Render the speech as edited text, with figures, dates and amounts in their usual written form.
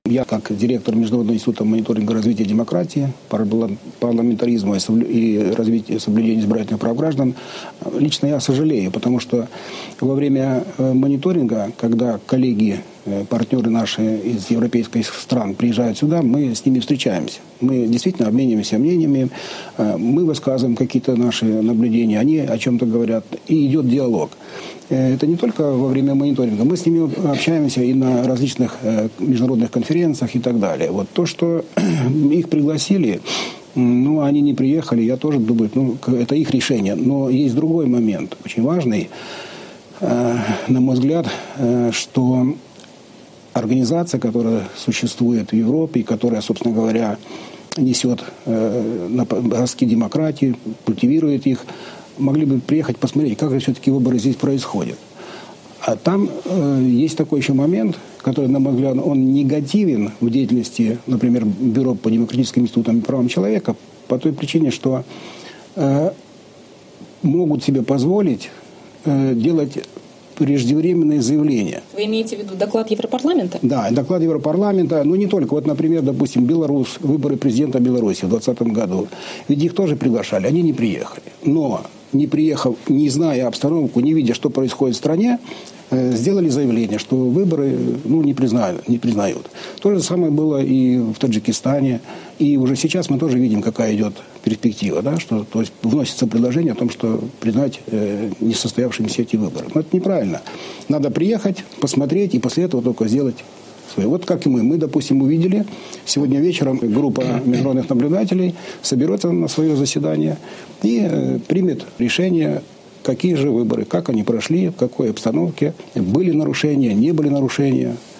Я, как директор Международного института мониторинга развития демократии, парламентаризма и развития соблюдения избирательных прав граждан, лично я сожалею, потому что во время мониторинга, когда коллеги, партнеры наши из европейских стран приезжают сюда, мы с ними встречаемся. Мы действительно обмениваемся мнениями, мы высказываем какие-то наши наблюдения, они о чем-то говорят, и идет диалог. Это не только во время мониторинга. Мы с ними общаемся и на различных международных конференциях и так далее. Вот то, что их пригласили, они не приехали, я тоже думаю, это их решение. Но есть другой момент, очень важный, на мой взгляд, что организация, которая существует в Европе, и которая, собственно говоря, несет на броски демократии, культивирует их, могли бы приехать посмотреть, как же все-таки выборы здесь происходят. А там есть такой еще момент, который, на мой взгляд, он негативен в деятельности, например, Бюро по демократическим институтам и правам человека, по той причине, что могут себе позволить делать преждевременные заявления. Вы имеете в виду доклад Европарламента? Да, доклад Европарламента, но не только. Вот, например, допустим, Беларусь, выборы президента Беларуси в 2020 году. Ведь их тоже приглашали, они не приехали. Но, не приехав, не зная обстановку, не видя, что происходит в стране, сделали заявление, что выборы не признают. То же самое было и в Таджикистане. И уже сейчас мы тоже видим, какая идет перспектива, да, что, то есть вносится предложение о том, что признать несостоявшимися эти выборы. Но это неправильно. Надо приехать, посмотреть и после этого только сделать свои. Вот как и мы. Мы, допустим, увидели, сегодня вечером группа международных наблюдателей соберется на свое заседание и примет решение, какие же выборы, как они прошли, в какой обстановке, были нарушения, не были нарушения.